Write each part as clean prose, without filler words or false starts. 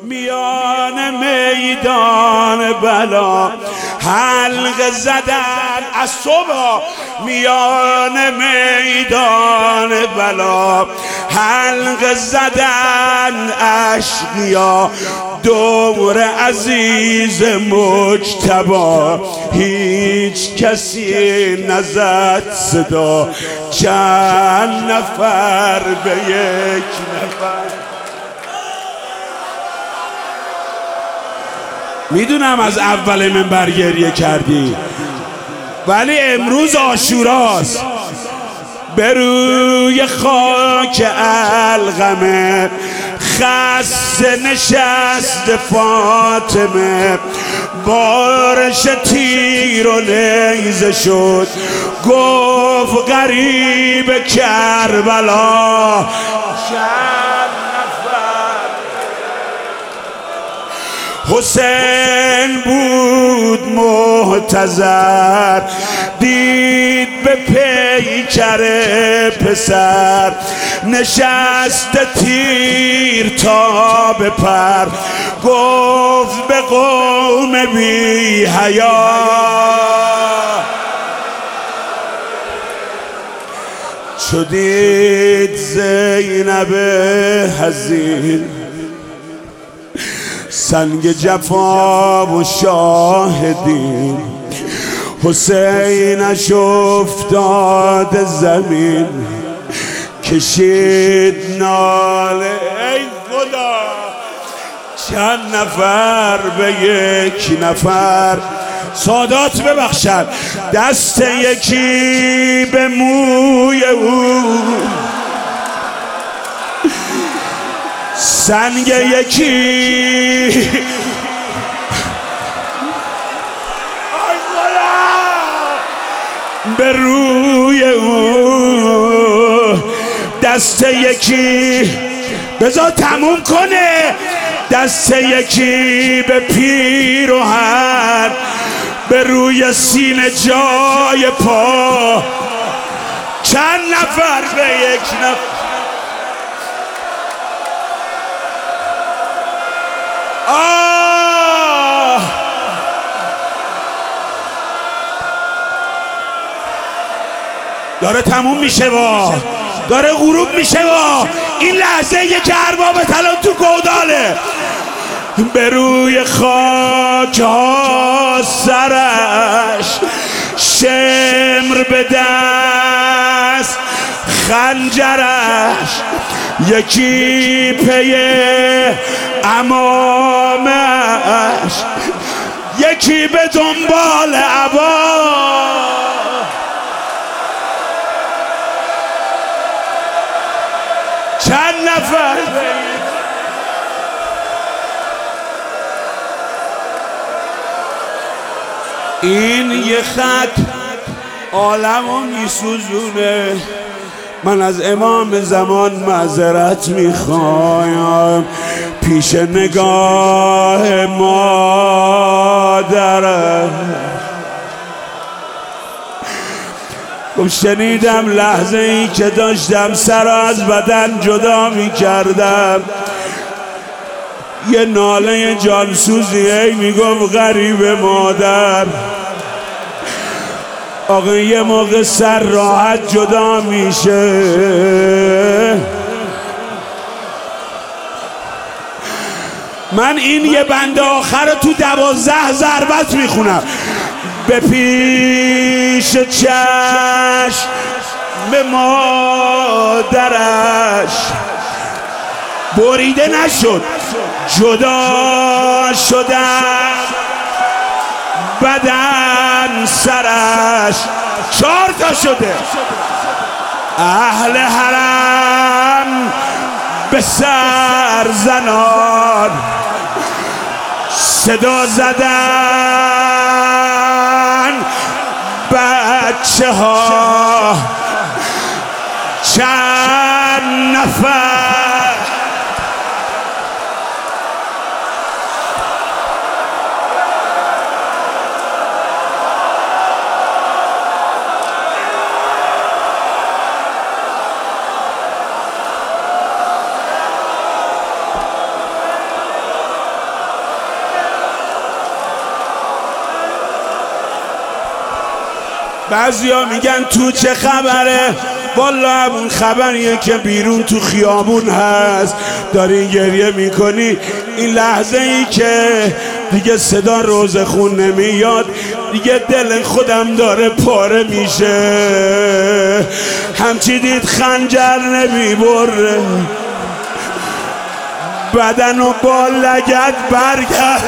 میان میدان بلا حلقه زدن از صبح، میان میدان بلا حلقه زدن اشقیا، دور عزیز مجتبی هیچ کسی نزد صدا، چند نفر به یک نفر. میدونم از اول منبر گریه کردی، ولی امروز عاشوراست. به روی خاک القمه خسته نشست فاطمه، بارش تیر و نیزه شد، گفت غریب کربلا حسین بود محتضر، دید به پیکر پسر نشست تیر تا به پر، گفت به قوم بی حیا چو دید زینب حزین، سنگ جفا و شاهدین، حسینش افتاد زمین، کشید ناله ای خدا، چند نفر به یک نفر. سادات ببخشد، دست یکی به موی او، سنگ یکی به روی او، دست یکی بذار تموم کنه، دست یکی به پیراهن، به روی سینه جای پا، چند نفر به یک نفر. داره تموم میشه با، داره غروب میشه با، این لحظه یه که ارباب طلا تو گوداله، به روی خاک ها سرش، شمر به دست خنجرش، یکی پی امامش، یکی به دنبال عبا، چند نفر این یه خط عالمو میسوزونه. من از امام زمان معذرت میخوایم پیش نگاه مادرم. شنیدم لحظه ای که داشتم سر از بدن جدا میکردم، یه ناله جانسوزی ای میگفت غریب مادر. آقا یه موقع سر راحت جدا میشه، من این یه بند آخر رو تو 12 ضربت میخونم. به پیش چشم به مادرش بریده نشد، جدا شدن بدن سرش، 4 تا شده. اهل حرم به سر زنان صدا زدن، بچه ها چند نفر بعضیا میگن تو چه خبره؟ والا همون خبریه که بیرون تو خیابون هست. داری گریه میکنی این لحظه ای که دیگه صدا روزخون نمیاد، دیگه دل خودم داره پاره میشه. همچی دید خنجر نمیبره، بدن و با لگد برگرد.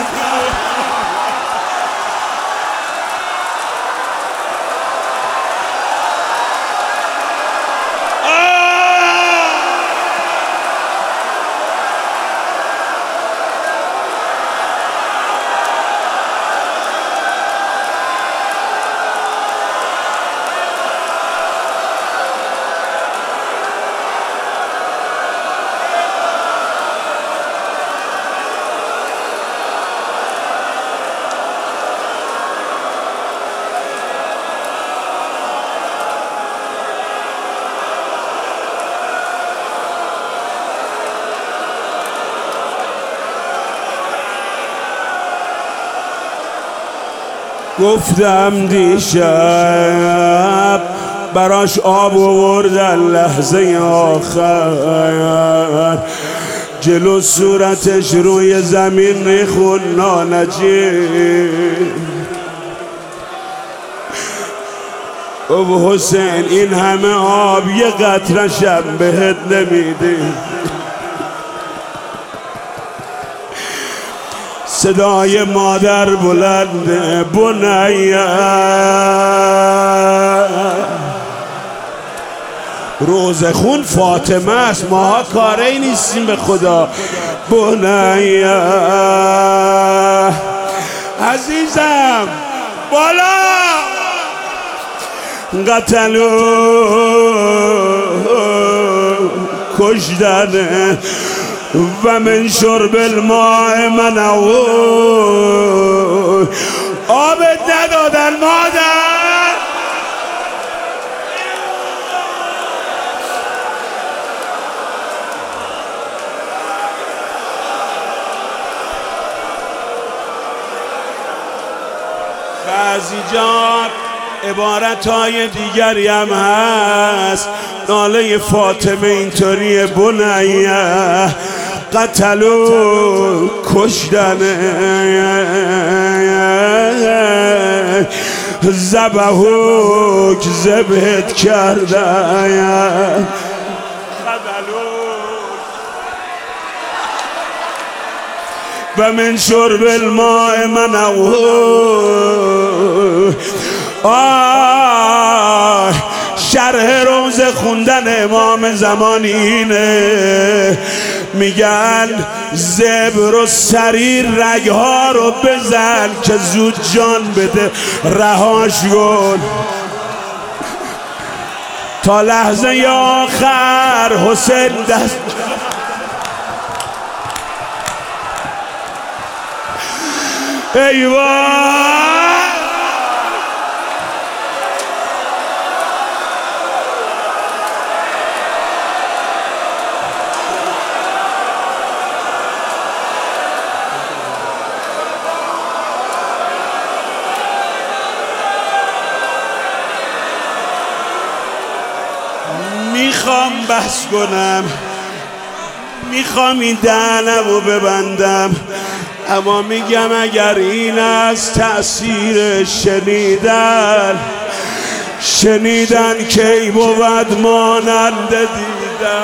گفتم دیشب براش آب آوردن لحظه آخر، جلو صورتش روی زمین ریخون نانجی. ابو حسین این همه آب یه قطره‌شم بهت نمیده. صدای مادر بلنده، بنیه روزخون فاطمه است، ماها کاری نیستیم به خدا. بنیه عزیزم بالا قتلو کشدنه و من شرب الماء منعون. آب ندادن مادر. بعضی جا عبارتهای دیگری هم هست. ناله فاطمه اینطوریه، بنیه قتلو کشدنه، ذبحوک ذبحت کردن، و من شرب الماء منعون. شرح روز خوندن امام زمان اینه، میگن زبر و سریر رگها رو بزن که زود جان بده، رهاش کن تا لحظه آخر. حسین دست ایوان میخوام بحث کنم، میخوام این دهنمو ببندم، اما میگم اگر این از تأثیر شنیدن کی بود مانند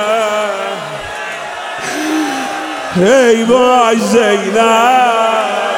دیدن. ای وای زینب